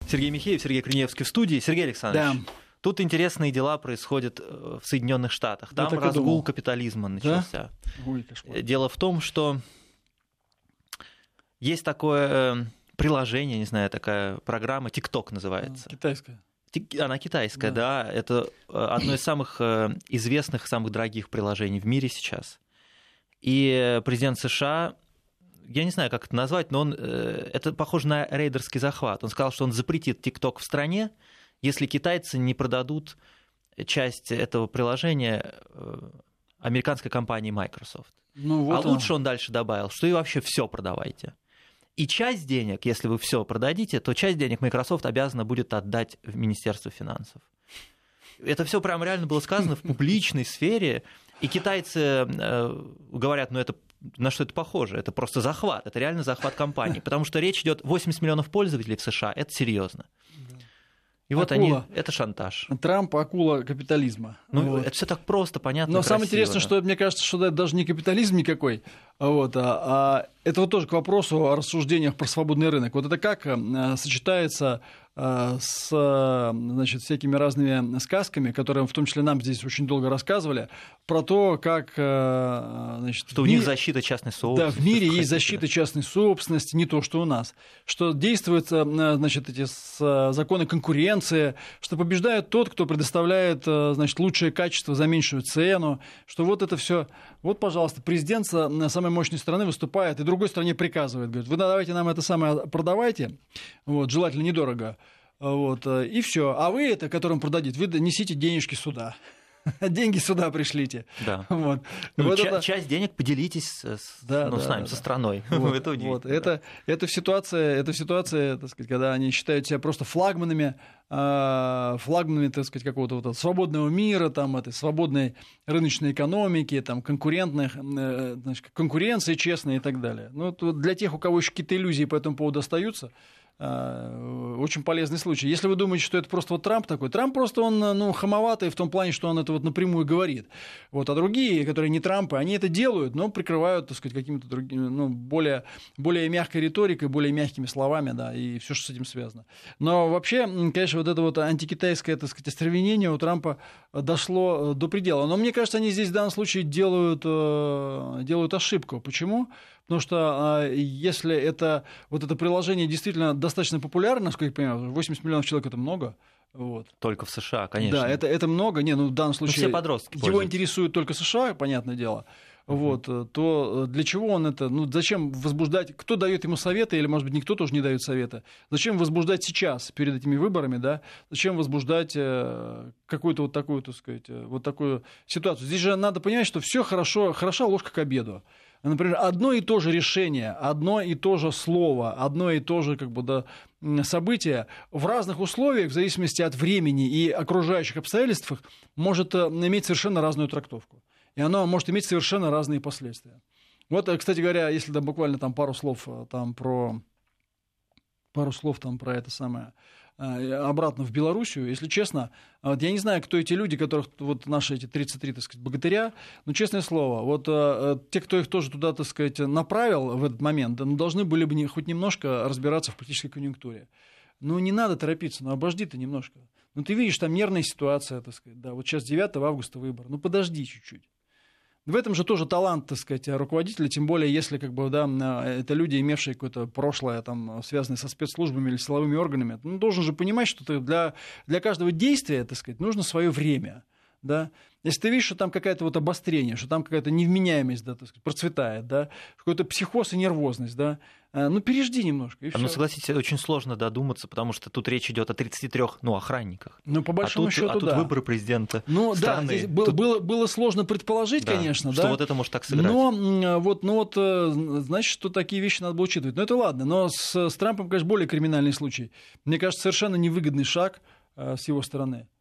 Сергей Михеев, Сергей Корнеевский в студии. Сергей Александрович, Да. тут интересные дела происходят в Соединенных Штатах. Там разгул капитализма начался. Да? Ой, кошмар. Дело в том, что есть такое приложение, не знаю, такая программа, TikTok называется. Китайская. Она китайская, да. Это одно из самых известных, самых дорогих приложений в мире сейчас. И президент США, я не знаю, как это назвать, но это похоже на рейдерский захват. Он сказал, что он запретит TikTok в стране, если китайцы не продадут часть этого приложения американской компании Microsoft. Лучше он дальше добавил, что и вообще все продавайте. И часть денег, если вы все продадите, то часть денег Microsoft обязана будет отдать в Министерство финансов. Это все прям реально было сказано в публичной сфере, и китайцы говорят, это на что это похоже? Это просто захват, это реально захват компании, потому что речь идет 80 миллионов пользователей в США, это серьезно. И вот это шантаж. Трамп — акула капитализма. Это все так просто, понятно. Но самое интересное, что мне кажется, что это даже не капитализм никакой, а это тоже к вопросу о рассуждениях про свободный рынок. Вот это как сочетается с всякими разными сказками, которые в том числе нам здесь очень долго рассказывали, про то, как... что у них защита частной собственности. Да, в мире есть защита частной собственности, не то, что у нас. Что действуют эти законы конкуренции, что побеждает тот, кто предоставляет лучшее качество за меньшую цену, что вот это все. Вот, пожалуйста, президент на самой мощной стороны выступает и другой стороне приказывает, говорит, вы давайте нам это самое продавайте, желательно недорого, и все. А вы это, которым продадите, вы несите денежки сюда. Деньги сюда пришлите. Да. Часть денег поделитесь с нами, со страной. Это ситуация, так сказать, когда они считают себя просто флагманами, так сказать, какого-то свободного мира, этой свободной рыночной экономики, конкуренции честной и так далее. Для тех, у кого еще какие-то иллюзии по этому поводу остаются, очень полезный случай. Если вы думаете, что это просто Трамп такой, Трамп просто он хамоватый в том плане, что он это напрямую говорит. А другие, которые не Трампы, они это делают, но прикрывают, так сказать, какими-то другими, более мягкой риторикой, более мягкими словами, да, и все, что с этим связано. Но вообще, конечно, это антикитайское, так сказать, остервенение у Трампа дошло до предела. Но мне кажется, они здесь в данном случае делают ошибку. Почему? Потому что если это приложение действительно достаточно популярно, насколько я понимаю, 80 миллионов человек — это много. Только в США, конечно. Да, это много. В данном случае все подростки его пользуются. Интересует только США, понятное дело. То для чего он это? Зачем возбуждать? Кто дает ему советы, или, может быть, никто тоже не дает советы? Зачем возбуждать сейчас, перед этими выборами, да? Зачем возбуждать какую-то такую, так сказать, такую ситуацию? Здесь же надо понимать, что все хороша ложка к обеду. Например, одно и то же решение, одно и то же слово, одно и то же событие в разных условиях, в зависимости от времени и окружающих обстоятельств, может иметь совершенно разную трактовку. И оно может иметь совершенно разные последствия. Кстати говоря, если буквально пару слов про это самое... обратно в Белоруссию, если честно, я не знаю, кто эти люди, которых наши эти 33, так сказать, богатыря, но, честное слово, те, кто их тоже туда, так сказать, направил в этот момент, должны были бы хоть немножко разбираться в политической конъюнктуре. Не надо торопиться, обожди ты немножко. Ты видишь, там нервная ситуация, так сказать, да, сейчас 9 августа выбор, подожди чуть-чуть. В этом же тоже талант, так сказать, руководителя, тем более, если это люди, имевшие какое-то прошлое, связанное со спецслужбами или силовыми органами. Должен же понимать, что для каждого действия, так сказать, нужно свое время. Да? Если ты видишь, что там какое-то обострение, что там какая-то невменяемость, да, так сказать, процветает, да, какой-то психоз и нервозность, да, пережди немножко. И всё. Согласитесь, очень сложно додуматься, потому что тут речь идет о 33 охранниках. По большому счету, тут выборы президента страны. Да, здесь было сложно предположить, конечно, что да. это может так сыграть. Значит, что такие вещи надо было учитывать. Это ладно, но с Трампом, конечно, более криминальный случай. Мне кажется, совершенно невыгодный шаг с его стороны.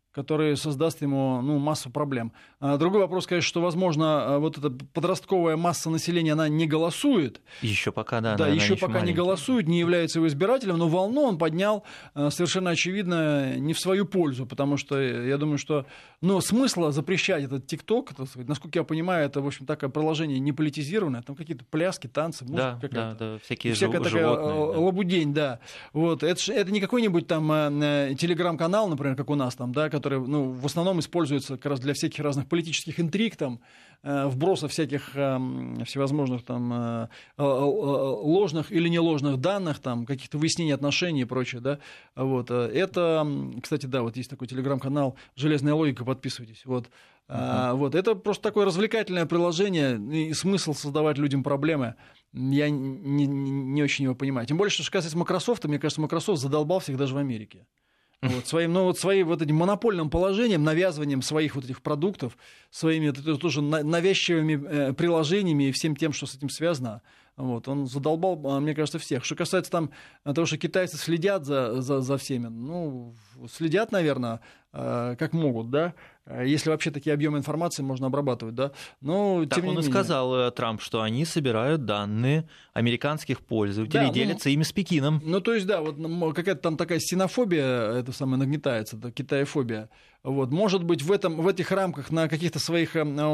который создаст ему массу проблем. Другой вопрос, конечно, что, возможно, вот эта подростковая масса населения, она не голосует. Еще пока, да. Да, еще пока маленький. Не голосует, не является его избирателем, но волну он поднял совершенно очевидно не в свою пользу, потому что я думаю, что смысла запрещать этот ТикТок, насколько я понимаю, это, в общем, такое приложение не политизированное, там какие-то пляски, танцы, музыка какая-то. Да, всякие всякая такая лабудень, да. Вот. Это не какой-нибудь там телеграм-канал, например, как у нас там, да, который в основном используется как раз для всяких разных политических интриг, там, вбросов всяких всевозможных там ложных или не ложных данных, там, каких-то выяснений отношений и прочее, да. Вот. Это, кстати, да, вот есть такой телеграм-канал «Железная логика», подписывайтесь. Вот. Вот. Это просто такое развлекательное приложение, и смысл создавать людям проблемы я не очень его понимаю. Тем более, что касается Microsoft, мне кажется, Microsoft задолбал всех даже в Америке. Своим этим монопольным положением, навязыванием своих вот этих продуктов, своими тоже навязчивыми приложениями и всем тем, что с этим связано. Вот, он задолбал, мне кажется, всех. Что касается там того, что китайцы следят за всеми, следят, наверное, как могут, да, если вообще такие объемы информации можно обрабатывать, да. Но, так он и сказал, Трамп, что они собирают данные американских пользователей, да, делятся ими с Пекином. То есть, да, вот какая-то там такая синофобия, это самое нагнетается, это китаефобия. Вот, может быть, в этих рамках на каких-то своих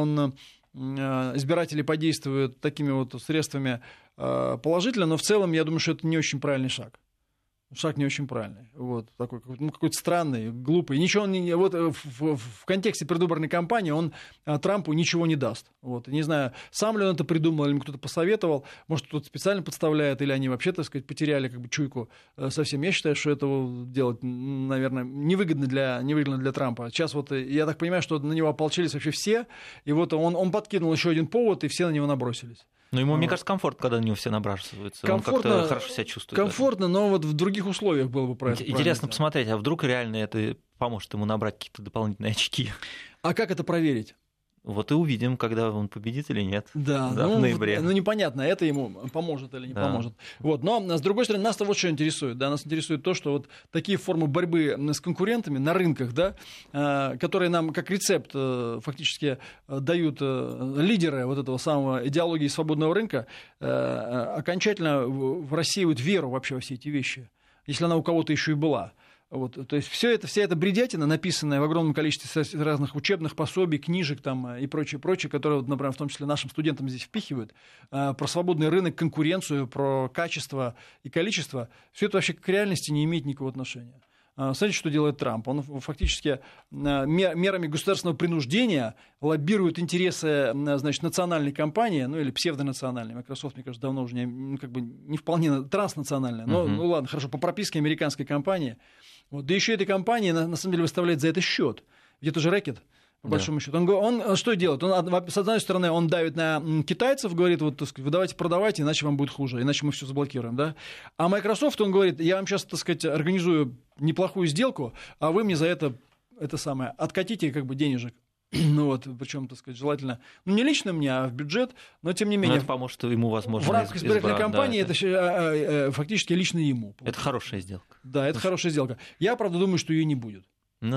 избиратели подействуют такими вот средствами положительно, но в целом я думаю, что это не очень правильный шаг. Шаг не очень правильный. Вот, такой какой-то странный, глупый. Ничего в контексте предвыборной кампании он Трампу ничего не даст. Вот. Не знаю, сам ли он это придумал, или ему кто-то посоветовал, может, кто-то специально подставляет, или они вообще, так сказать, потеряли чуйку совсем. Я считаю, что этого делать, наверное, невыгодно для Трампа. Сейчас я так понимаю, что на него ополчились вообще все, и вот он подкинул еще один повод, и все на него набросились. Но ему, мне кажется, комфортно, когда на него все набрасываются. Он как-то хорошо себя чувствует. Комфортно, но вот в других условиях было бы правильно. Интересно посмотреть, а вдруг реально это поможет ему набрать какие-то дополнительные очки. А как это проверить? Вот и увидим, когда он победит или нет. Да, в ноябре. Непонятно, это ему поможет или не поможет. Вот. Но, с другой стороны, нас-то вот что интересует. Да? Нас интересует то, что вот такие формы борьбы с конкурентами на рынках, да, которые нам как рецепт фактически дают лидеры вот этого самого идеологии свободного рынка, окончательно рассеивают веру вообще во все эти вещи, если она у кого-то еще и была. Вот, то есть вся эта бредятина, написанная в огромном количестве разных учебных пособий, книжек там, и прочее, которые, например, в том числе нашим студентам здесь впихивают, про свободный рынок, конкуренцию, про качество и количество, все это вообще к реальности не имеет никакого отношения. Смотрите, что делает Трамп. Он фактически мерами государственного принуждения лоббирует интересы, значит, национальной компании, или псевдонациональной. Microsoft, мне кажется, давно уже не вполне транснациональная. Но ладно, хорошо, по прописке американской компании. Вот. Да еще эта компания, на самом деле, выставляет за это счет. Ведь это же рэкет, по большому счету. Он что делает? С одной стороны, он давит на китайцев, говорит, так сказать, вы давайте продавайте, иначе вам будет хуже, иначе мы все заблокируем. Да? А Microsoft, он говорит, я вам сейчас, так сказать, организую неплохую сделку, а вы мне за это самое, откатите денежек. Причем, так сказать, желательно, не лично мне, а в бюджет, но тем не менее. Это поможет ему, возможно, в рамках избирательной кампании это фактически лично ему. Это хорошая сделка. Да, это хорошая сделка. Я, правда, думаю, что ее не будет.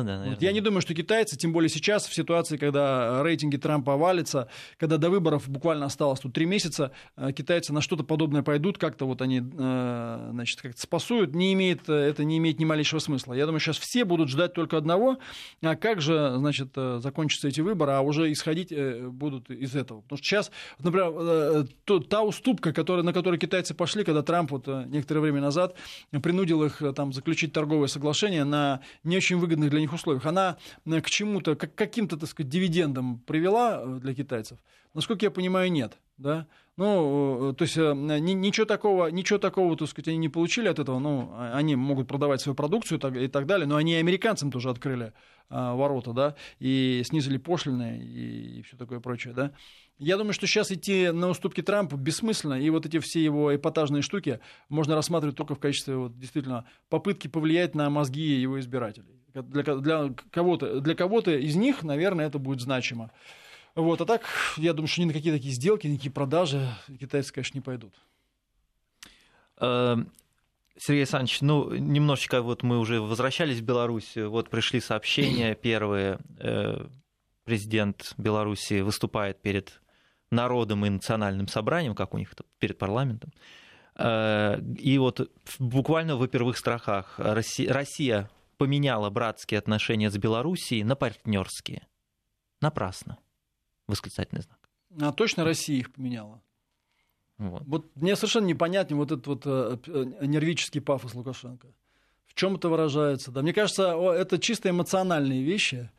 Я не думаю, что китайцы, тем более сейчас, в ситуации, когда рейтинги Трампа валятся, когда до выборов буквально осталось 3 месяца, китайцы на что-то подобное пойдут, как-то они, значит, как-то спасуют, это не имеет ни малейшего смысла. Я думаю, сейчас все будут ждать только одного, как же, значит, закончатся эти выборы, а уже исходить будут из этого. Потому что сейчас, например, та уступка, на которую китайцы пошли, когда Трамп некоторое время назад принудил их заключить торговое соглашение на не очень выгодных для них условиях, она к чему-то, к каким-то, так сказать, дивидендам привела для китайцев? Насколько я понимаю, нет. Да? То есть ничего такого, так сказать, они не получили от этого. Они могут продавать свою продукцию и так далее, но они и американцам тоже открыли ворота, да, и снизили пошлины и все такое прочее, да. Я думаю, что сейчас идти на уступки Трампу бессмысленно, и эти все его эпатажные штуки можно рассматривать только в качестве действительно попытки повлиять на мозги его избирателей. Для кого-то из них, наверное, это будет значимо. А так, я думаю, что ни на какие такие сделки, ни на какие продажи китайцы, конечно, не пойдут. Сергей Александрович, ну, немножечко вот мы уже возвращались в Беларусь, вот пришли сообщения первые. Президент Беларуси выступает перед народом и национальным собранием, как у них это, перед парламентом. И вот буквально в первых строках Россия поменяла братские отношения с Белоруссией на партнерские. Напрасно. Восклицательный знак. А точно Россия их поменяла? Вот мне совершенно непонятен вот этот вот нервический пафос Лукашенко. В чем это выражается? Да, мне кажется, это чисто эмоциональные вещи,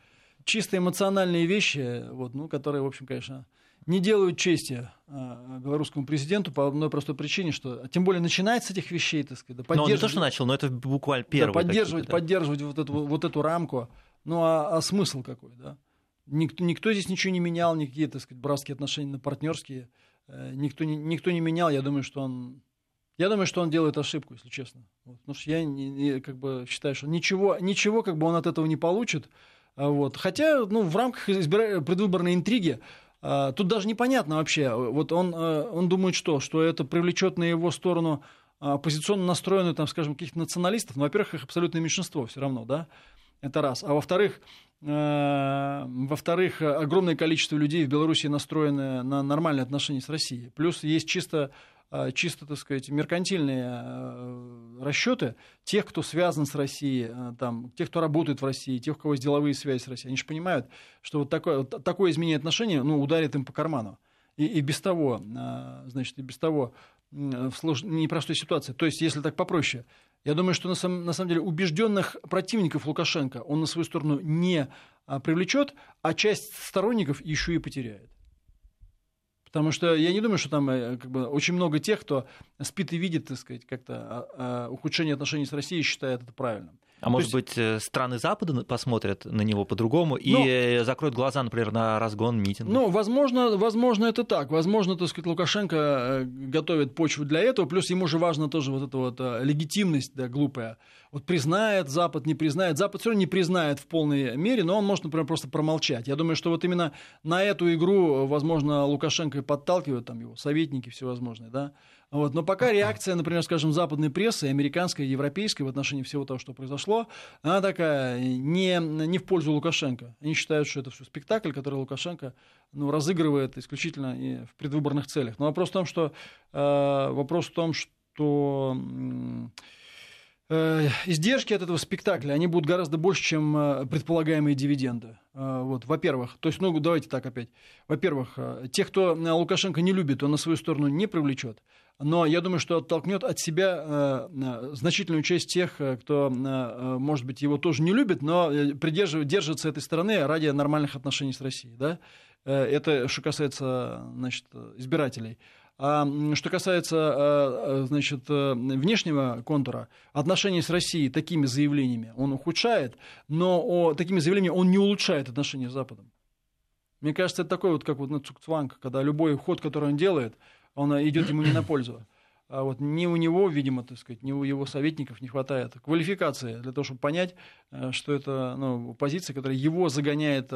вот, ну, которые, в общем, конечно, не делают чести белорусскому президенту по одной простой причине, что, тем более, начинать с этих вещей, так сказать, но он не то, что начал, но это буквально первый. Да, поддерживать вот эту рамку. Ну, а смысл какой, да? Никто здесь ничего не менял, никакие, так сказать, братские отношения на партнерские. Никто не менял. Я думаю, что он делает ошибку, если честно. Вот. Потому что я как бы считаю, что ничего как бы он от этого не получит. Вот. Хотя, ну, в рамках предвыборной интриги тут даже непонятно вообще. Вот он думает, что это привлечет на его сторону оппозиционно настроенную, там, скажем, каких-то националистов. Ну, во-первых, их абсолютное меньшинство все равно, да? Это раз. А во-вторых, огромное количество людей в Беларуси настроены на нормальные отношения с Россией. Плюс есть чисто, так сказать, меркантильные расчеты тех, кто связан с Россией, там, тех, кто работает в России, тех, у кого есть деловые связи с Россией. Они же понимают, что вот такое изменение отношений, ну, ударит им по карману. И без того, значит, в непростой ситуации. То есть, если так попроще, я думаю, что на самом деле убежденных противников Лукашенко он на свою сторону не привлечет, а часть сторонников еще и потеряет. Потому что я не думаю, что там как бы, очень много тех, кто спит и видит, так сказать, как-то ухудшение отношений с Россией, считает это правильным. А может быть, страны Запада посмотрят на него по-другому и закроют глаза, например, на разгон митинга? Ну, возможно, это так. Возможно, так сказать, Лукашенко готовит почву для этого. Плюс ему же важна тоже вот эта вот легитимность, да, глупая. Вот признает Запад, не признает. Запад все равно не признает в полной мере, но он может, например, просто промолчать. Я думаю, что вот именно на эту игру, возможно, Лукашенко и подталкивают там его советники всевозможные, да. Вот. Но пока реакция, например, скажем, западной прессы, американской, европейской в отношении всего того, что произошло, она такая не в пользу Лукашенко. Они считают, что это все спектакль, который Лукашенко разыгрывает исключительно и в предвыборных целях. Но вопрос в том, что издержки от этого спектакля, они будут гораздо больше, чем предполагаемые дивиденды. Вот, во-первых, то есть, давайте так опять. Во-первых, тех, кто Лукашенко не любит, он на свою сторону не привлечет. Но я думаю, что оттолкнет от себя значительную часть тех, кто, может быть, его тоже не любит, но держится этой стороны ради нормальных отношений с Россией. Да? Это что касается, значит, избирателей. А что касается, значит, внешнего контура, отношения с Россией такими заявлениями он ухудшает, но такими заявлениями он не улучшает отношения с Западом. Мне кажется, это такой вот, как вот цукцванг, когда любой ход, который он делает, он идет ему не на пользу. А вот ни у него, видимо, так сказать, ни у его советников не хватает квалификации для того, чтобы понять, что это позиция, которая его загоняет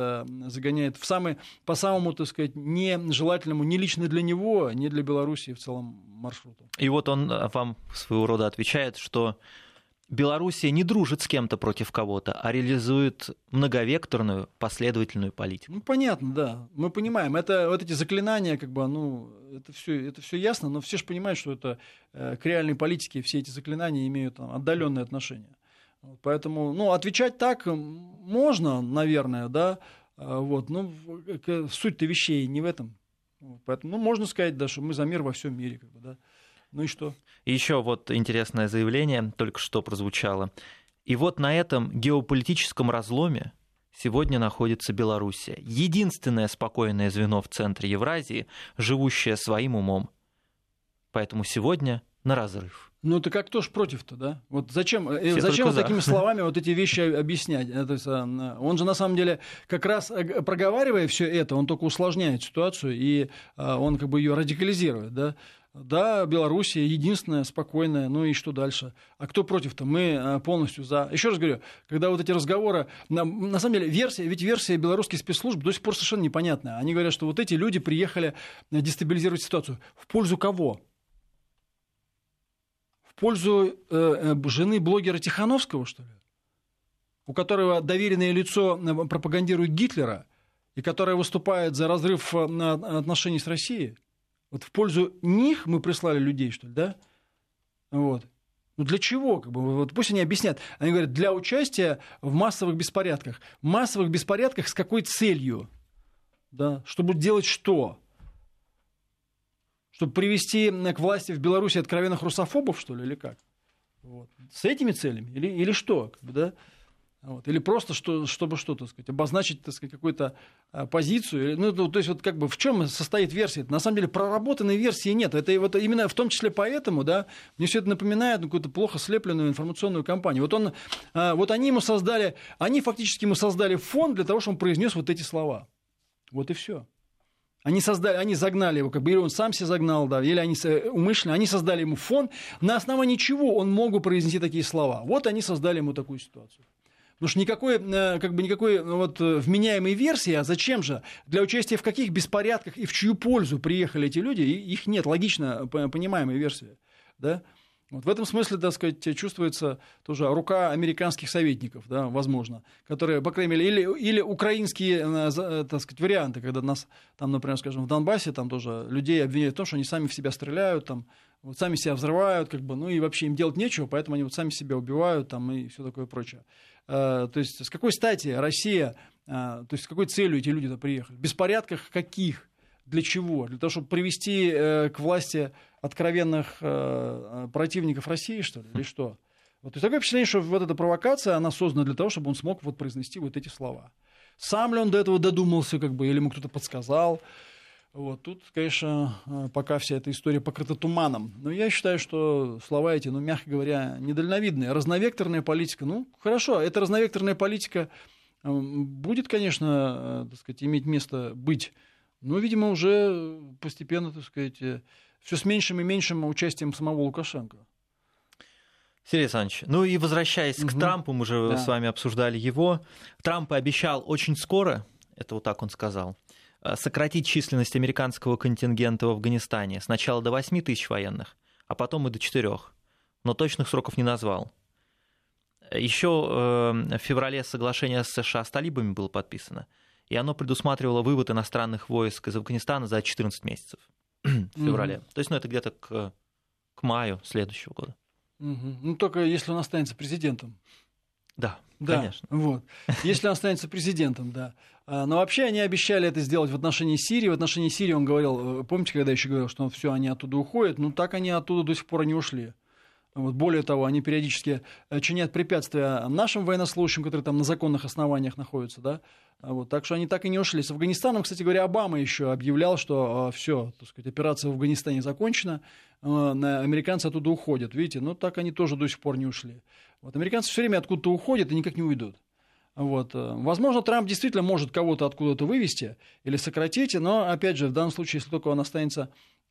по самому, так сказать, нежелательному ни лично для него, ни для Белоруссии в целом маршруту. И вот он вам своего рода отвечает, что Белоруссия не дружит с кем-то против кого-то, а реализует многовекторную последовательную политику. Ну, понятно, да. Мы понимаем. Это вот эти заклинания, как бы, это все ясно, но все же понимают, что это к реальной политике все эти заклинания имеют отдаленное отношение. Поэтому, отвечать так можно, наверное, да. Вот, но суть-то вещей не в этом. Поэтому, можно сказать, да, что мы за мир во всем мире, как бы, да. Ну и что? И еще вот интересное заявление только что прозвучало. И вот на этом геополитическом разломе сегодня находится Белоруссия. Единственное спокойное звено в центре Евразии, живущее своим умом. Поэтому сегодня на разрыв. Ну, так а кто ж против-то, да? Вот зачем вот такими словами вот эти вещи объяснять? То есть, он же, на самом деле, как раз проговаривая все это, он только усложняет ситуацию, и он как бы ее радикализирует, да? Да, Белоруссия единственная, спокойная, ну и что дальше? А кто против-то? Мы полностью за. Еще раз говорю, когда вот эти разговоры... На самом деле, версия белорусских спецслужб до сих пор совершенно непонятная. Они говорят, что вот эти люди приехали дестабилизировать ситуацию. В пользу кого? В пользу жены блогера Тихановского, что ли? У которого доверенное лицо пропагандирует Гитлера, и которая выступает за разрыв отношений с Россией. Вот в пользу них мы прислали людей, что ли, да? Вот. Ну для чего? Как бы, вот пусть они объяснят. Они говорят, для участия в массовых беспорядках. В массовых беспорядках с какой целью? Да? Чтобы делать что? Чтобы привести к власти в Беларуси откровенных русофобов, что ли, или как? Вот. С этими целями? Или что? Как бы, да? Вот. Или просто, чтобы что, так сказать, обозначить, так сказать, какую-то позицию. Ну, то есть, вот как бы в чем состоит версия? На самом деле, проработанной версии нет. Это вот именно в том числе поэтому, да, мне все это напоминает какую-то плохо слепленную информационную кампанию. Вот они ему создали, они фактически ему создали фон для того, чтобы он произнес вот эти слова. Вот и все. Они загнали его, как бы, или он сам себя загнал, да, или они умышленно, они создали ему фон, на основании чего он мог бы произнести такие слова. Вот они создали ему такую ситуацию. Потому что никакой вот вменяемой версии, а зачем же? Для участия в каких беспорядках и в чью пользу приехали эти люди, их нет, логично понимаемой версии. Да? Вот в этом смысле, так сказать, чувствуется тоже рука американских советников, да, возможно, которые, по крайней мере, или украинские, так сказать, варианты, когда нас, там, например, скажем, в Донбассе там тоже людей обвиняют в том, что они сами в себя стреляют, там, вот сами себя взрывают, как бы, ну и вообще им делать нечего, поэтому они вот сами себя убивают там, и все такое прочее. То есть с какой стати Россия, то есть с какой целью эти люди-то приехали? В беспорядках каких? Для чего? Для того, чтобы привести к власти откровенных противников России, что ли? Или что? Вот, то есть такое впечатление, что вот эта провокация, она создана для того, чтобы он смог вот произнести вот эти слова. Сам ли он до этого додумался, как бы, или ему кто-то подсказал? Вот, тут, конечно, пока вся эта история покрыта туманом. Но я считаю, что слова эти, ну, мягко говоря, недальновидные. Разновекторная политика, ну, хорошо, эта разновекторная политика будет, конечно, так сказать, иметь место быть, но, видимо, уже постепенно, так сказать, все с меньшим и меньшим участием самого Лукашенко. Сергей Александрович, ну и возвращаясь к Трампу, мы же с вами обсуждали его. Трамп обещал очень скоро, это вот так он сказал, сократить численность американского контингента в Афганистане сначала до 8 тысяч военных, а потом и до 4. Но точных сроков не назвал. Еще в феврале соглашение с США с талибами было подписано, и оно предусматривало вывод иностранных войск из Афганистана за 14 месяцев в феврале. То есть, ну, это где-то к маю следующего года. Ну, только если он останется президентом. Да, конечно. Вот. Если он останется президентом, да. Но вообще они обещали это сделать в отношении Сирии. В отношении Сирии он говорил, помните, когда я еще говорил, что все, они оттуда уходят, ну так они оттуда до сих пор и не ушли. Вот, более того, они периодически чинят препятствия нашим военнослужащим, которые там на законных основаниях находятся, да. Вот, так что они так и не ушли. С Афганистаном, кстати говоря, Обама еще объявлял, что все, так сказать, операция в Афганистане закончена, американцы оттуда уходят. Видите, но так они тоже до сих пор не ушли. Вот, американцы все время откуда-то уходят и никак не уйдут. Вот. Возможно, Трамп действительно может кого-то откуда-то вывести или сократить, но, опять же, в данном случае, если только он останется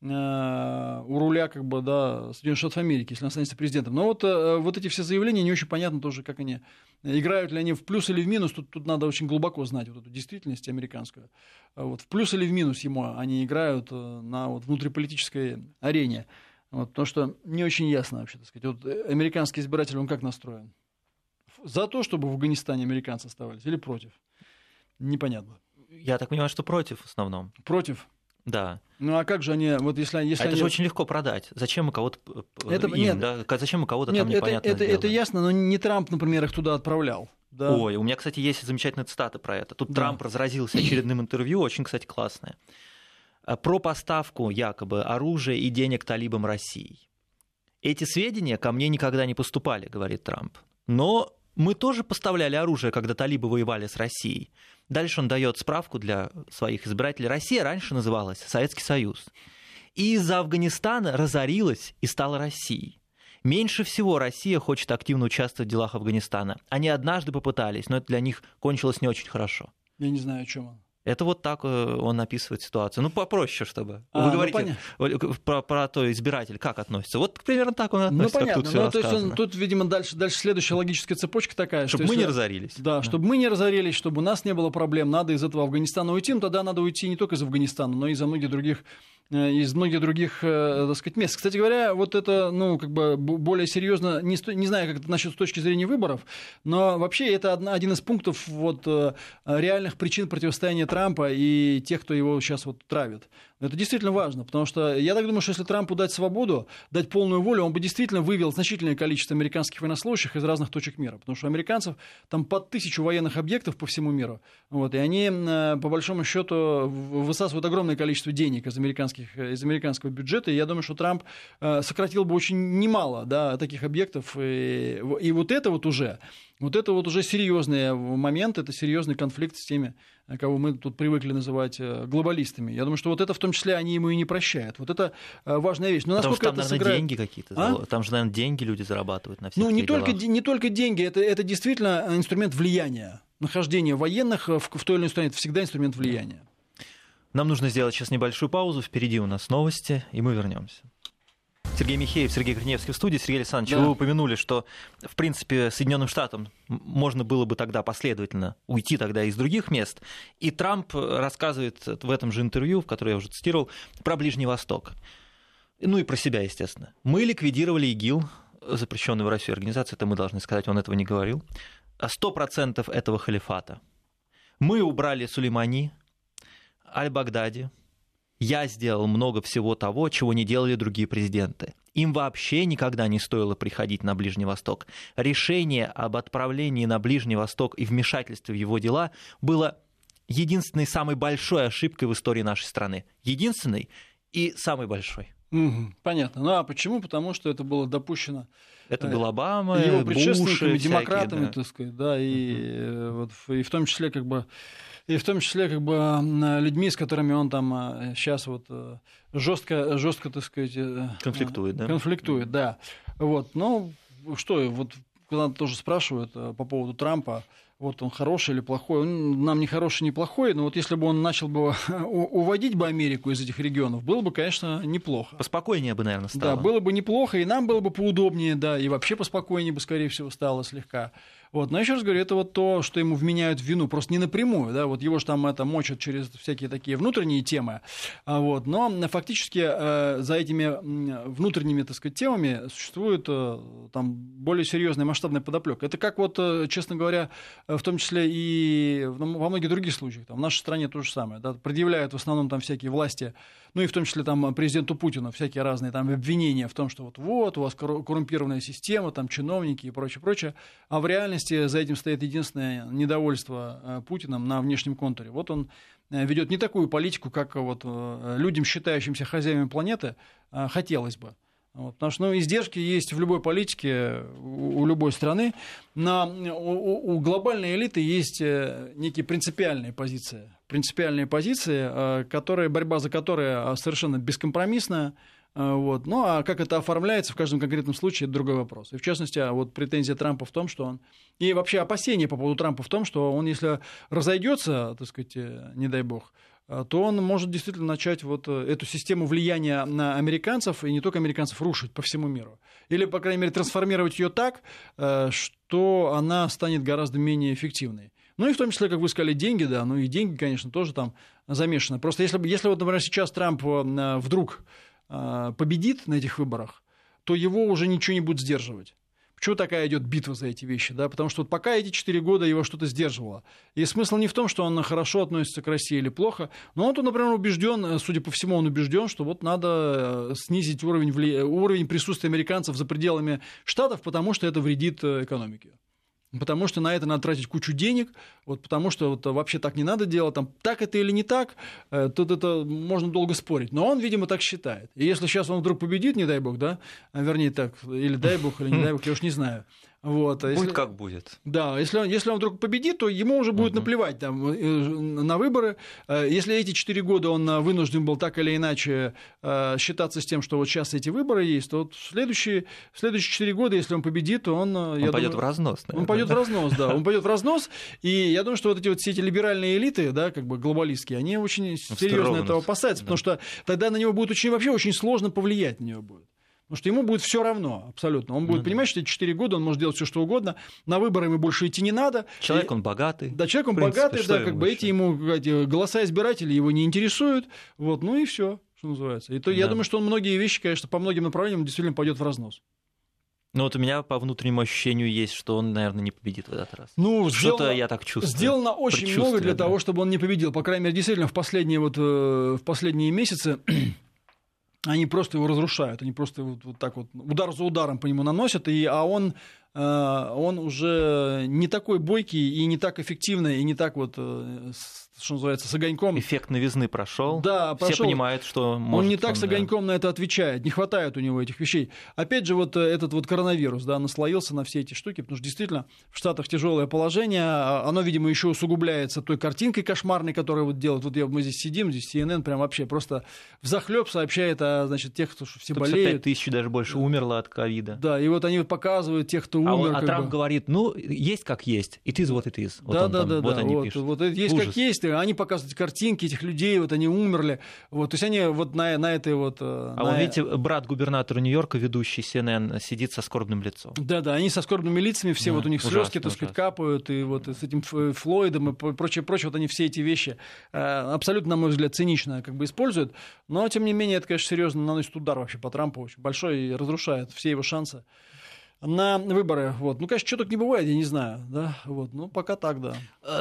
у руля, как бы, да, Соединенных Штатов Америки, если он останется президентом. Но вот эти все заявления, не очень понятно тоже, как они, играют ли они в плюс или в минус, тут надо очень глубоко знать вот эту действительность американскую. Вот, в плюс или в минус ему они играют на вот внутриполитической арене. Вот, потому что не очень ясно вообще, так сказать. Вот американский избиратель, он как настроен? За то, чтобы в Афганистане американцы оставались, или против? Непонятно. Я так понимаю, что против в основном. Против? Да. Ну а как же они, вот если они... это же очень легко продать. Зачем мы кого-то зачем мы кого-то там непонятно это ясно, но не Трамп, например, их туда отправлял. Да. Ой, у меня, кстати, есть замечательная цитата про это. Тут Трамп разразился очередным интервью, очень, кстати, классное. Про поставку якобы оружия и денег талибам России. Эти сведения ко мне никогда не поступали, говорит Трамп. Но мы тоже поставляли оружие, когда талибы воевали с Россией. Дальше он дает справку для своих избирателей. Россия раньше называлась Советский Союз. И из-за Афганистана разорилась и стала Россией. Меньше всего Россия хочет активно участвовать в делах Афганистана. Они однажды попытались, но это для них кончилось не очень хорошо. Я не знаю, о чем он. Это вот так он описывает ситуацию. Ну, попроще, чтобы. Вы говорите про то, избиратель как относится. Вот примерно так он относится, понятно. Как тут все рассказано. То есть тут, видимо, дальше следующая логическая цепочка такая. Чтобы мы не разорились. Да, чтобы мы не разорились, чтобы у нас не было проблем, надо из этого Афганистана уйти. Но тогда надо уйти не только из Афганистана, но и из многих других из многих других, так сказать, мест. Кстати говоря, вот это, более серьезно, не знаю, как это насчет с точки зрения выборов, но вообще это один из пунктов реальных причин противостояния Трампа и тех, кто его сейчас травит. Это действительно важно, потому что я так думаю, что если Трампу дать свободу, дать полную волю, он бы действительно вывел значительное количество американских военнослужащих из разных точек мира, потому что у американцев там под 1000 военных объектов по всему миру, и они, по большому счету, высасывают огромное количество денег из американского бюджета, и я думаю, что Трамп сократил бы очень немало, да, таких объектов, и это уже серьезный момент, это серьезный конфликт с теми, кого мы тут привыкли называть глобалистами. Я думаю, что это в том числе они ему и не прощают. Это важная вещь. Но потому насколько что там, это наверное, деньги какие-то. Там же, наверное, деньги люди зарабатывают на всех не только деньги, это действительно инструмент влияния. Нахождение военных в той или иной стране – это всегда инструмент влияния. Нам нужно сделать сейчас небольшую паузу. Впереди у нас новости, и мы вернемся. Сергей Михеев, Сергей Корнеевский в студии. Сергей Александрович, вы упомянули, что, в принципе, Соединенным Штатам можно было бы тогда последовательно уйти тогда из других мест. И Трамп рассказывает в этом же интервью, в которое я уже цитировал, про Ближний Восток. И про себя, естественно. Мы ликвидировали ИГИЛ, запрещенную в России организацию, это мы должны сказать, он этого не говорил. 100% этого халифата. Мы убрали Сулеймани, Аль-Багдади. Я сделал много всего того, чего не делали другие президенты. Им вообще никогда не стоило приходить на Ближний Восток. Решение об отправлении на Ближний Восток и вмешательстве в его дела было единственной самой большой ошибкой в истории нашей страны. Единственной и самой большой. Понятно. А почему? Потому что это было допущено. Это был Обама, его предшественниками, Буш, демократами, так сказать, да, и в том числе людьми, с которыми он там сейчас жестко, так сказать, конфликтует, да? Конфликтует, да. Когда тоже спрашивают по поводу Трампа, он хороший или плохой, он нам не хороший, не плохой, но если бы он начал бы уводить бы Америку из этих регионов, было бы, конечно, неплохо. Поспокойнее бы, наверное, стало. Да, было бы неплохо, и нам было бы поудобнее, да, и вообще поспокойнее бы, скорее всего, стало слегка. Но еще раз говорю, это то, что ему вменяют в вину, просто не напрямую, да, его же там мочат через всякие такие внутренние темы, но фактически за этими внутренними, так сказать, темами существует там более серьезная масштабная подоплека. Это как честно говоря, в том числе и во многих других случаях, в нашей стране то же самое, да, предъявляют в основном там всякие власти, и в том числе там президенту Путину всякие разные там обвинения в том, что у вас коррумпированная система, там чиновники и прочее, а в реальности за этим стоит единственное недовольство Путиным на внешнем контуре. Он ведет не такую политику, как людям, считающимся хозяевами планеты, хотелось бы. Потому что издержки есть в любой политике, у любой страны. У глобальной элиты есть некие принципиальные позиции, борьба за которые совершенно бескомпромиссная. А как это оформляется в каждом конкретном случае, это другой вопрос. И в частности, претензия Трампа в том, что он... И вообще опасения по поводу Трампа в том, что он, если разойдется, так сказать, не дай бог, то он может действительно начать эту систему влияния на американцев, и не только американцев, рушить по всему миру. Или, по крайней мере, трансформировать ее так, что она станет гораздо менее эффективной. И в том числе, как вы сказали, деньги, да, и деньги, конечно, тоже там замешаны. Просто если например, сейчас Трамп вдруг победит на этих выборах, то его уже ничего не будет сдерживать. Почему такая идет битва за эти вещи? Да? Потому что пока эти 4 года его что-то сдерживало. И смысл не в том, что он хорошо относится к России или плохо, но он, например, убежден, судя по всему, что надо снизить уровень присутствия американцев за пределами Штатов, потому что это вредит экономике. Потому что на это надо тратить кучу денег, потому что вообще так не надо делать, так это или не так, тут это можно долго спорить. Но он, видимо, так считает. И если сейчас он вдруг победит, не дай бог, да, вернее так, или дай бог, или не дай бог, я уж не знаю. Будет как будет. Да, если он вдруг победит, то ему уже будет наплевать на выборы. Если эти 4 года он вынужден был так или иначе считаться с тем, что сейчас эти выборы есть, то в следующие 4 года, если он победит, то он пойдет в разнос. Наверное, он пойдет в разнос, да. Он пойдет в разнос. И я думаю, что все эти либеральные элиты, да, глобалистские, они очень серьезно этого опасаются, потому что тогда на него будет вообще очень сложно повлиять на него будет. Потому что ему будет все равно, абсолютно. Он будет понимать, что эти 4 года он может делать все, что угодно. На выборы ему больше идти не надо. Он богатый. Да, человек он богатый, да, эти голоса избирателей его не интересуют. И все. что называется. И то, я думаю, что он многие вещи, конечно, по многим направлениям действительно пойдет в разнос. Ну вот у меня по внутреннему ощущению есть, что он, наверное, не победит в этот раз. Ну, что-то я так чувствую. Сделано очень много для того, чтобы он не победил. По крайней мере, действительно, в последние месяцы они просто его разрушают. Они просто вот так вот удар за ударом по нему наносят, он уже не такой бойкий и не так эффективный, и не так вот, что называется, с огоньком. Эффект новизны прошел. Да, прошел. Все понимают, что может. Он не так с огоньком на это отвечает. Не хватает у него этих вещей. Опять же, вот этот вот коронавирус, да, наслоился на все эти штуки, потому что действительно в Штатах тяжелое положение. Оно, видимо, еще усугубляется той картинкой кошмарной, которую вот делают. Вот мы здесь сидим, здесь CNN прям вообще просто взахлеб сообщает о, значит, тех, кто все болеют. 5 тысяч даже больше умерло от ковида. Да, и вот они показывают тех, кто умер. А Трамп говорит, ну, есть как есть, it is what it is. Вот они пишут. Вот есть Ужас. как есть, они показывают картинки этих людей, вот они умерли. Вот, то есть они вот на этой вот... вон, видите, брат губернатора Нью-Йорка, ведущий CNN, сидит со скорбным лицом. Да, они со скорбными лицами, все вот у них слезки, так сказать, капают, и вот с этим Флойдом и прочее, вот они все эти вещи абсолютно, на мой взгляд, цинично как бы используют, но, тем не менее, это, конечно, серьезно наносит удар вообще по Трампу, очень большой, и разрушает все его шансы на выборы. Вот. Ну, конечно, что так не бывает, я не знаю. Да? Вот. Ну, пока так, да.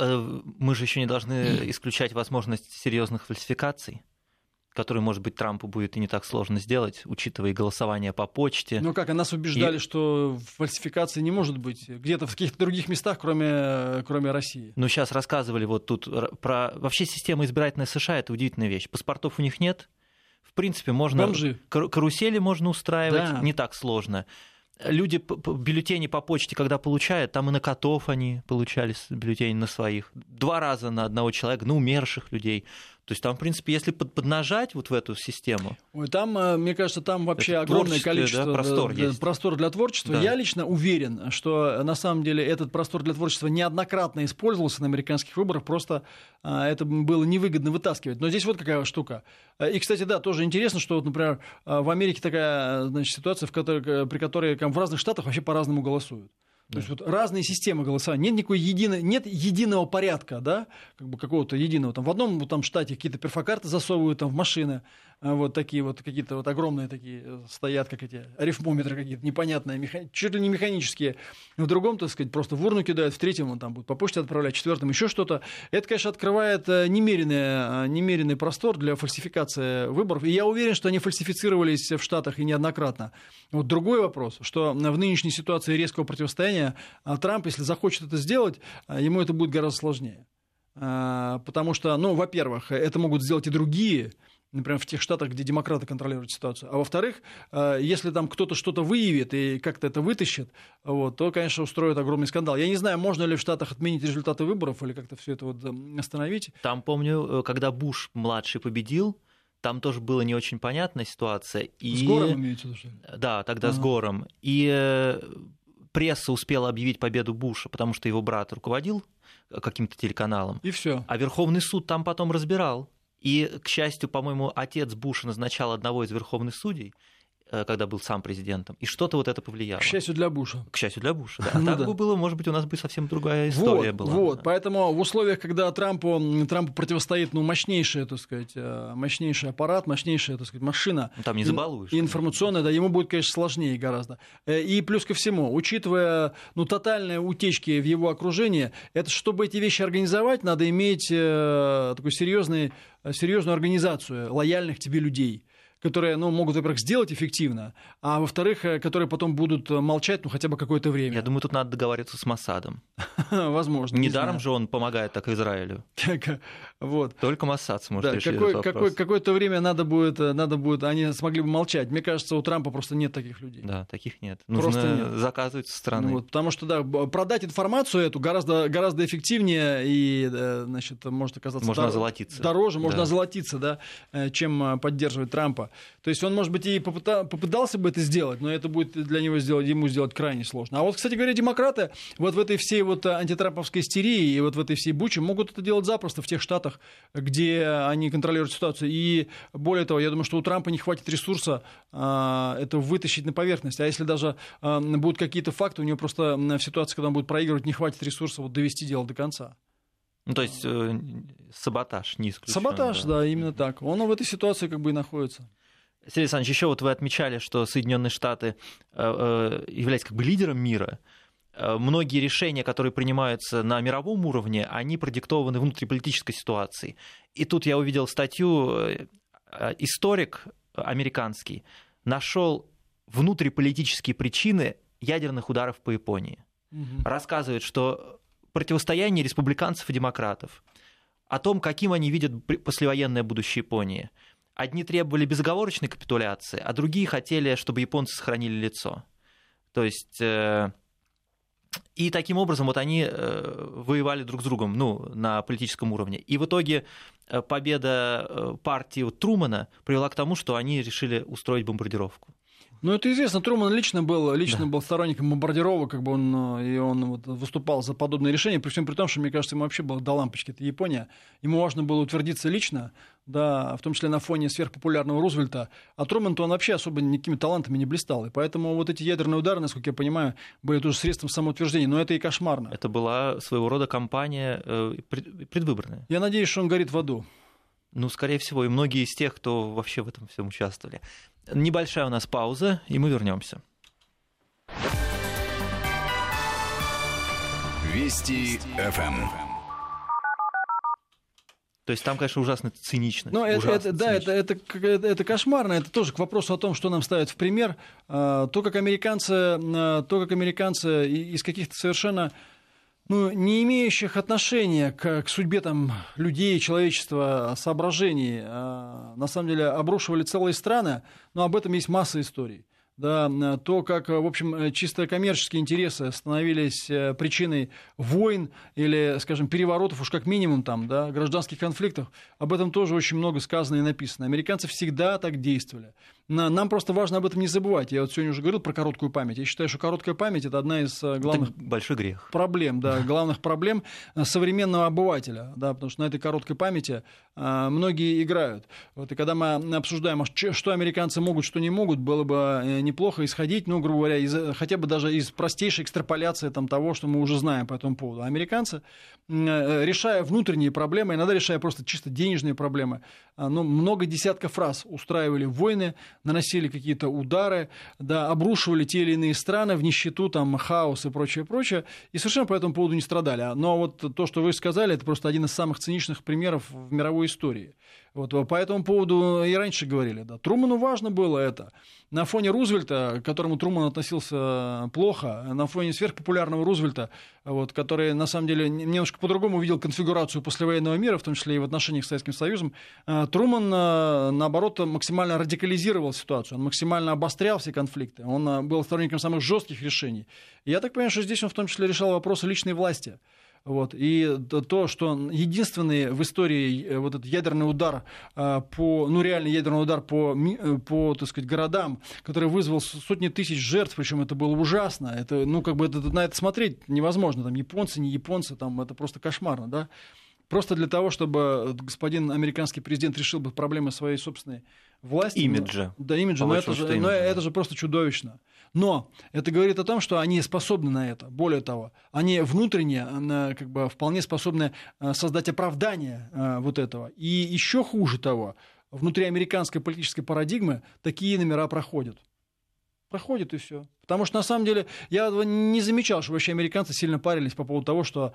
Мы же еще не должны исключать возможность серьезных фальсификаций, которые, может быть, Трампу будет и не так сложно сделать, учитывая и голосование по почте. Ну как, нас убеждали, что фальсификации не может быть где-то в каких-то других местах, кроме России. Ну, сейчас рассказывали вот тут про... Вообще система избирательной США — это удивительная вещь. Паспортов у них нет. В принципе, можно... Бомжи. Карусели можно устраивать, да. Не так сложно. Люди бюллетени по почте, когда получают, там и на котов они получали бюллетени на своих. 2 раза на одного человека, на умерших людей. То есть там, в принципе, если поднажать вот в эту систему... Ой, там, мне кажется, там вообще огромное количество... Да, простор для творчества. Да. Я лично уверен, что на самом деле этот простор для творчества неоднократно использовался на американских выборах, просто это было невыгодно вытаскивать. Но здесь вот какая штука. И, кстати, да, тоже интересно, что, вот, например, в Америке такая, значит, ситуация, при которой в разных штатах вообще по-разному голосуют. То есть вот разные системы голосования, нет единого порядка, да, как бы какого-то единого. Там в одном там штате какие-то перфокарты засовывают там в машины, вот такие вот какие-то вот огромные такие стоят, как эти арифмометры какие-то непонятные, чуть ли не механические. В другом, так сказать, просто в урну кидают, в третьем он там будет по почте отправлять, в четвертом еще что-то. Это, конечно, открывает немеренный простор для фальсификации выборов. И я уверен, что они фальсифицировались в Штатах и неоднократно. Вот другой вопрос, что в нынешней ситуации резкого противостояния Трамп, если захочет это сделать, ему это будет гораздо сложнее. Потому что, ну, во-первых, это могут сделать и другие, например, в тех штатах, где демократы контролируют ситуацию. А во-вторых, если там кто-то что-то выявит и как-то это вытащит, вот, то, конечно, устроит огромный скандал. Я не знаю, можно ли в Штатах отменить результаты выборов или как-то все это вот остановить. Там, помню, когда Буш-младший победил, там тоже была не очень понятная ситуация. С Гором имеется в виду, что ли? Да, тогда с Гором. И пресса успела объявить победу Буша, потому что его брат руководил каким-то телеканалом. И все. А Верховный суд там потом разбирал. И, к счастью, по-моему, отец Буша назначал одного из верховных судей, когда был сам президентом, и что-то вот это повлияло. К счастью для Буша. К счастью для Буша, да. А так бы было, может быть, у нас бы совсем другая история была. Вот, да. Поэтому в условиях, когда Трампу противостоит, ну, мощнейший, так сказать, мощнейший аппарат, мощнейшая, так сказать, машина. Там не забалуешь. Информационная, да, ему будет, конечно, сложнее гораздо. И плюс ко всему, учитывая, ну, тотальные утечки в его окружении, это чтобы эти вещи организовать, надо иметь такую серьезную организацию лояльных тебе людей, которые, ну, могут, во-первых, сделать эффективно, а во-вторых, которые потом будут молчать, ну, хотя бы какое-то время. Я думаю, тут надо договариваться с Моссадом. Возможно. Недаром же он помогает так Израилю. Вот. Только Моссад сможет решить этот вопрос. Какое-то время надо будет, они смогли бы молчать. Мне кажется, у Трампа просто нет таких людей. Да, таких нет. Нужно заказывать со стороны. Ну, вот, потому что, да, продать информацию эту гораздо эффективнее и, значит, может оказаться дороже, можно озолотиться, да, чем поддерживать Трампа. То есть он, может быть, и попытался бы это сделать, но это будет для него ему сделать крайне сложно. А вот, кстати говоря, демократы вот в этой всей вот антитрамповской истерии и вот в этой всей буче могут это делать запросто в тех штатах, где они контролируют ситуацию. И более того, я думаю, что у Трампа не хватит ресурса это вытащить на поверхность. А если даже будут какие-то факты, у него просто в ситуации, когда он будет проигрывать, не хватит ресурса вот довести дело до конца. Ну, то есть саботаж не исключен. Саботаж, да, именно так. Он в этой ситуации как бы и находится. Сергей Александрович, еще вот вы отмечали, что Соединенные Штаты являются как бы лидером мира. Многие решения, которые принимаются на мировом уровне, они продиктованы внутриполитической ситуацией. И тут я увидел статью, историк американский нашел внутриполитические причины ядерных ударов по Японии. Рассказывает, что противостояние республиканцев и демократов, о том, каким они видят послевоенное будущее Японии. Одни требовали безоговорочной капитуляции, а другие хотели, чтобы японцы сохранили лицо. То есть, и таким образом вот они воевали друг с другом, ну, на политическом уровне. И в итоге победа партии Трумэна привела к тому, что они решили устроить бомбардировку. Ну, это известно, Трумэн лично был сторонником бомбардировок, как бы он вот выступал за подобные решения, при всем при том, что, мне кажется, ему вообще было до лампочки, это Япония. Ему важно было утвердиться лично, да, в том числе на фоне сверхпопулярного Рузвельта, а Трумэн-то он вообще особо никакими талантами не блистал, и поэтому вот эти ядерные удары, насколько я понимаю, были тоже средством самоутверждения, но это и кошмарно. Это была своего рода кампания предвыборная. Я надеюсь, что он горит в аду. Ну, скорее всего, и многие из тех, кто вообще в этом всем участвовали. Небольшая у нас пауза, и мы вернемся. Вести ФМ. То есть там, конечно, ужасно цинично. Ну, это кошмарно. Это тоже к вопросу о том, что нам ставят в пример. То, как американцы из каких-то совершенно не имеющих отношения к судьбе там, людей, человечества, соображений, на самом деле обрушивали целые страны, но об этом есть масса историй. Да, то, как, в общем, чисто коммерческие интересы становились причиной войн или, скажем, переворотов, уж как минимум, там, да, гражданских конфликтов, об этом тоже очень много сказано и написано. Американцы всегда так действовали. Нам просто важно об этом не забывать. Я вот сегодня уже говорил про короткую память. Я считаю, что короткая память — это одна из главных большой грех. Проблем, да, главных проблем современного обывателя, да, потому что на этой короткой памяти многие играют. Вот, и когда мы обсуждаем, что американцы могут, что не могут, было бы неплохо исходить, ну, грубо говоря, хотя бы даже из простейшей экстраполяции там, того, что мы уже знаем по этому поводу. А американцы, решая внутренние проблемы, иногда решая просто чисто денежные проблемы, много десятков раз устраивали войны, наносили какие-то удары, да, обрушивали те или иные страны в нищету, там, хаос и прочее, и совершенно по этому поводу не страдали. Но вот то, что вы сказали, это просто один из самых циничных примеров в мировой истории. Вот, по этому поводу и раньше говорили. Да. Трумэну важно было это. На фоне Рузвельта, к которому Трумэн относился плохо, на фоне сверхпопулярного Рузвельта, вот, который, на самом деле, немножко по-другому видел конфигурацию послевоенного мира, в том числе и в отношениях с Советским Союзом, Трумэн, наоборот, максимально радикализировал ситуацию, он максимально обострял все конфликты, он был сторонником самых жестких решений. И я так понимаю, что здесь он в том числе решал вопросы личной власти. Вот. И то, что единственный в истории вот этот ядерный удар реальный ядерный удар по так сказать, городам, который вызвал сотни тысяч жертв, причем это было ужасно, это, на это смотреть невозможно, там японцы, не японцы, там это просто кошмарно, да. Просто для того, чтобы господин американский президент решил бы проблемы своей собственной власти. Имиджа. Да, имиджа, но это же просто чудовищно. Но это говорит о том, что они способны на это. Более того, они внутренне как бы, вполне способны создать оправдание вот этого. И еще хуже того, внутри американской политической парадигмы такие номера проходят. Проходит и все. Потому что, на самом деле, я не замечал, что вообще американцы сильно парились по поводу того, что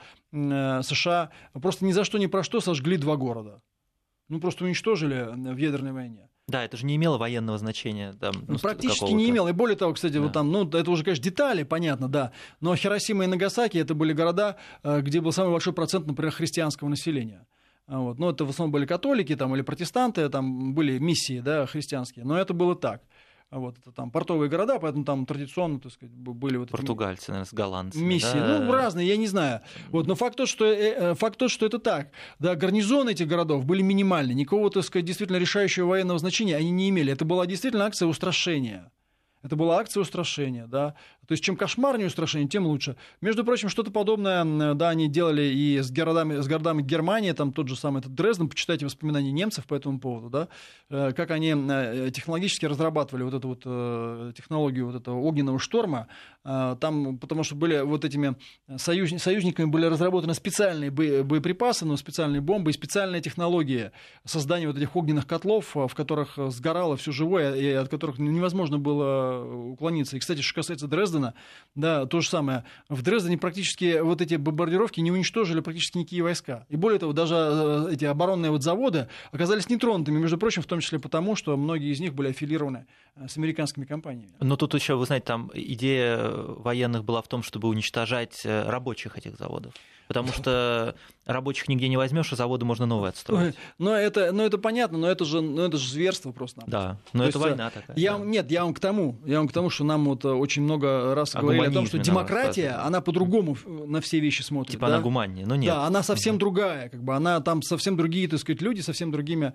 США просто ни за что, ни про что сожгли 2 города. Просто уничтожили в ядерной войне. Да, это же не имело военного значения. Там, практически не имело. И более того, кстати, вот там, это уже, конечно, детали, понятно, да. Но Хиросима и Нагасаки — это были города, где был самый большой процент, например, христианского населения. Вот. Это в основном были католики там, или протестанты, там были миссии, да, христианские. Но это было так. Вот, это там портовые города, поэтому там традиционно, так сказать, были вот португальцы, наверное, с голландцами. Миссии, да? Разные, я не знаю. Вот, но факт тот, что это так. Да, гарнизоны этих городов были минимальны, никакого, так сказать, действительно решающего военного значения они не имели. Это была действительно акция устрашения. Это была акция устрашения, да. То есть, чем кошмарнее устрашение, тем лучше. Между прочим, что-то подобное, да, они делали и с городами Германии, там тот же самый Дрезден, почитайте воспоминания немцев по этому поводу, да, как они технологически разрабатывали вот эту вот технологию вот этого огненного шторма, Там, потому что были вот этими союзниками были разработаны специальные боеприпасы, но специальные бомбы и специальная технология создания вот этих огненных котлов, в которых сгорало все живое, и от которых невозможно было уклониться. И, кстати, что касается Дрездена, да, то же самое. В Дрездене практически вот эти бомбардировки не уничтожили практически никакие войска. И более того, даже эти оборонные вот заводы оказались нетронутыми, между прочим, в том числе потому, что многие из них были аффилированы с американскими компаниями. Но тут еще, вы знаете, там идея военных была в том, чтобы уничтожать рабочих этих заводов. Потому что рабочих нигде не возьмешь, а заводы можно новые отстроить. Но это понятно, но это же зверство просто. Да, но это война такая. Нет, я вам к тому, что нам вот очень много раз говорили о том, что демократия, она по-другому на все вещи смотрит. Типа она гуманнее, но нет. Да, она совсем другая, как бы она там совсем другие, так сказать, люди, совсем другими,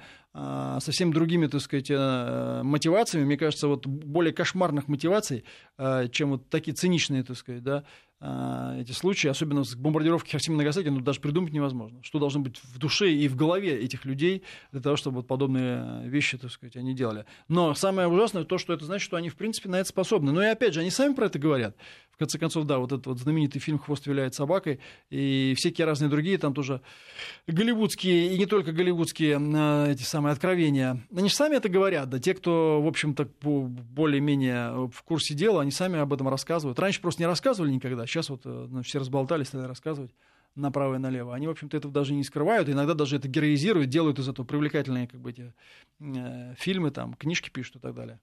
так сказать, мотивациями. Мне кажется, вот более кошмарных мотиваций, чем вот такие циничные, так сказать, да, эти случаи, особенно с бомбардировкой Хиросимы и Нагасаки, даже придумать невозможно. Что должно быть в душе и в голове этих людей для того, чтобы вот подобные вещи, так сказать, они делали. Но самое ужасное то, что это значит, что они, в принципе, на это способны. Но и опять же, они сами про это говорят. В конце концов, да, вот этот вот знаменитый фильм «Хвост виляет собакой» и всякие разные другие, там тоже голливудские, и не только голливудские эти самые откровения. Они же сами это говорят, да, те, кто, в общем-то, более-менее в курсе дела, они сами об этом рассказывают. Раньше просто не рассказывали никогда, сейчас вот все разболтались, стали рассказывать направо и налево. Они, в общем-то, этого даже не скрывают, иногда даже это героизируют, делают из этого привлекательные как бы, эти фильмы, там, книжки пишут и так далее.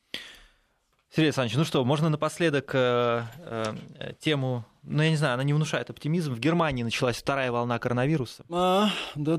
Сергей Александрович, ну что, можно напоследок тему, ну я не знаю, она не внушает оптимизм. В Германии началась вторая волна коронавируса. Да.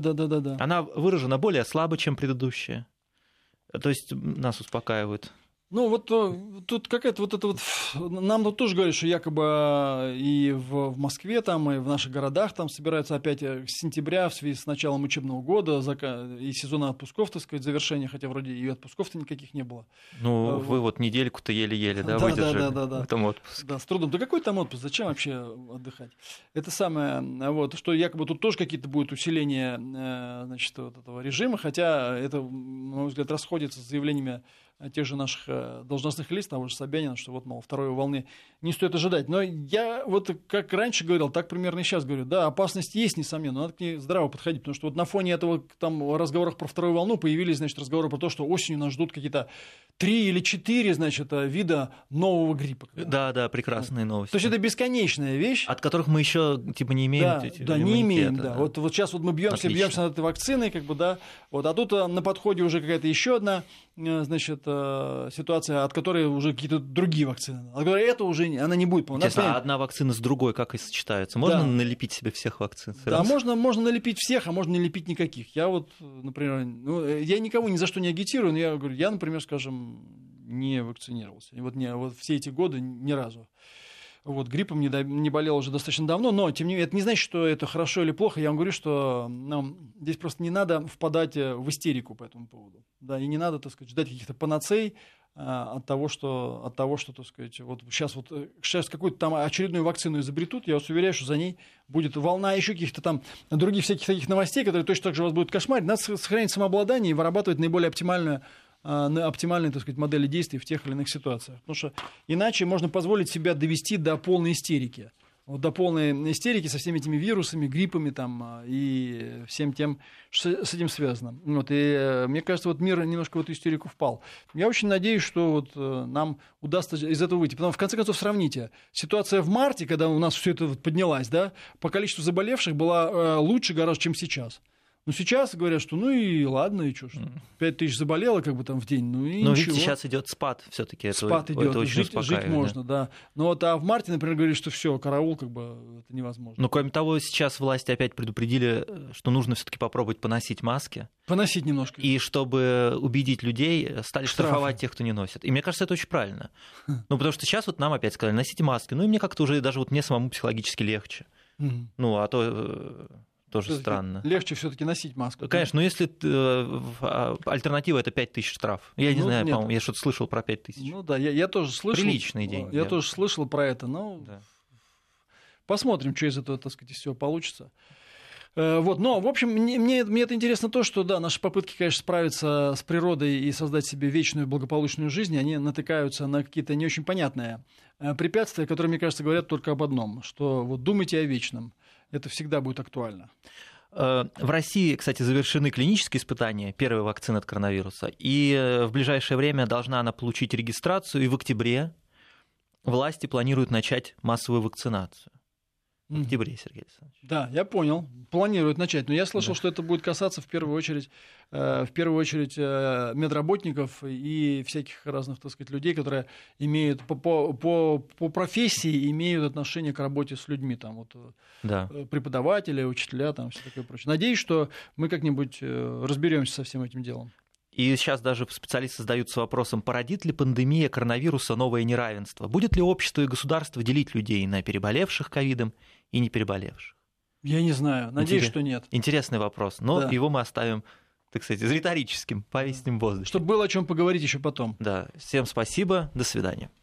Она выражена более слабо, чем предыдущая. То есть нас успокаивают. Ну, вот тут какая-то вот это вот... Нам тут тоже говорят, что якобы и в Москве, там, и в наших городах там собираются опять с сентября, в связи с началом учебного года, и сезона отпусков, так сказать, завершения, хотя вроде и отпусков-то никаких не было. Ну, вы вот недельку-то еле-еле, да, выдержали в этом отпуске. Да, с трудом. Да какой там отпуск? Зачем вообще отдыхать? Это самое, вот, что якобы тут тоже какие-то будут усиления, значит, вот этого режима, хотя это, на мой взгляд, расходится с заявлениями тех же наших должностных лиц, того же Собянина, что вот, мол, второй волны не стоит ожидать. Но я вот как раньше говорил, так примерно и сейчас говорю, да, опасность есть, несомненно, но надо к ней здраво подходить, потому что вот на фоне этого там разговоров про вторую волну появились, значит, разговоры про то, что осенью нас ждут какие-то 3 или 4, значит, вида нового гриппа. Да, прекрасные новости. То есть это бесконечная вещь. От которых мы еще типа не имеем. Да, не имеем, да. Вот сейчас вот мы бьемся над этой вакциной, как бы, да, вот, а тут на подходе уже какая-то еще одна, значит, ситуация, от которой уже какие-то другие вакцины. От которой это уже она не будет. Интересно, одна вакцина с другой как и сочетается? Можно налепить себе всех вакцин? Да, можно налепить всех, а можно не лепить никаких. Я вот, например, я никого ни за что не агитирую, но я говорю, я, например, скажем, не вакцинировался. И вот все эти годы ни разу. Вот, гриппом не болел уже достаточно давно, но, тем не менее, это не значит, что это хорошо или плохо. Я вам говорю, что здесь просто не надо впадать в истерику по этому поводу. Да, и не надо, так сказать, ждать каких-то панацей от того, что, так сказать, вот сейчас какую-то там очередную вакцину изобретут, я вас уверяю, что за ней будет волна еще каких-то там других всяких таких новостей, которые точно так же вас будут кошмарить. Надо сохранить самообладание и вырабатывать наиболее оптимальные, так сказать, модели действий в тех или иных ситуациях. Потому что иначе можно позволить себя довести до полной истерики. Вот до полной истерики со всеми этими вирусами, гриппами там, и всем тем, что с этим связано. Вот, и мне кажется, вот мир немножко в эту истерику впал. Я очень надеюсь, что вот нам удастся из этого выйти. Потому что, в конце концов, сравните. Ситуация в марте, когда у нас все это поднялась, да, по количеству заболевших была лучше гораздо, чем сейчас. Но сейчас говорят, что ну и ладно, и что, 5 тысяч заболело как бы там в день, ну и но ничего. видите, сейчас идет спад все-таки. Спад идет, жить можно, да. Но вот а в марте, например, говорили, что все, караул, как бы это невозможно. Но кроме того, сейчас власти опять предупредили, что нужно все-таки попробовать поносить маски. Поносить немножко. И чтобы убедить людей, стали штрафовать тех, кто не носит. И мне кажется, это очень правильно. Ну, потому что сейчас вот нам опять сказали, носите маски. Ну, и мне как-то уже даже вот мне самому психологически легче. Ну, а то... Тоже все-таки странно. Легче все-таки носить маску. Конечно, но если альтернатива это 5 тысяч штраф. Я не знаю, по-моему, я что-то слышал про 5 тысяч. Ну да, я тоже слышал. Приличные деньги. Я тоже слышал про это, но посмотрим, что из этого, так сказать, всего получится. Вот, но, в общем, мне это интересно то, что, да, наши попытки, конечно, справиться с природой и создать себе вечную благополучную жизнь, они натыкаются на какие-то не очень понятные препятствия, которые, мне кажется, говорят только об одном, что вот думайте о вечном. Это всегда будет актуально. В России, кстати, завершены клинические испытания первой вакцины от коронавируса, и в ближайшее время должна она получить регистрацию, и в октябре власти планируют начать массовую вакцинацию. В октябре, Сергей Александрович. Да, я понял. Планируют начать. Но я слышал, что это будет касаться в первую очередь медработников и всяких разных, так сказать, людей, которые имеют по профессии имеют отношение к работе с людьми, там вот преподаватели, учителя, там все такое прочее. Надеюсь, что мы как-нибудь разберемся со всем этим делом. И сейчас даже специалисты задаются вопросом, породит ли пандемия коронавируса новое неравенство? Будет ли общество и государство делить людей на переболевших ковидом и не переболевших? Я не знаю, надеюсь, что нет. Интересный вопрос, но его мы оставим, так сказать, риторическим, повесим в воздухе. Чтобы было о чем поговорить еще потом. Да, всем спасибо, до свидания.